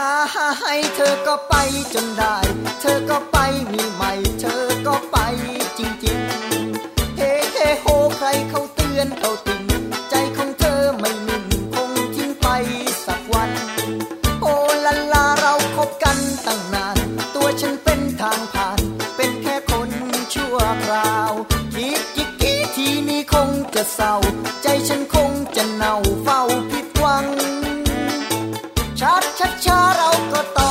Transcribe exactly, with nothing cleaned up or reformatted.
ให้เธอก็ไปจนได้เธอก็ไปมีใหม่เธอก็ไปจริงๆเฮ้เฮ้โฮใครเขาเตือนเขาติ่งใจของเธอไม่นิ่งคงทิ้งไปสักวันโอ้ลันลาเราคบกันตั้งนานตัวฉันเป็นทางผ่านเป็นแค่คนชั่วคราวคิดจิกกี้ทีนี้คงจะเศร้าใจฉันคงจะเน่าเฝ้าผิดหวังชัดชัดช้าเราก็ต้อง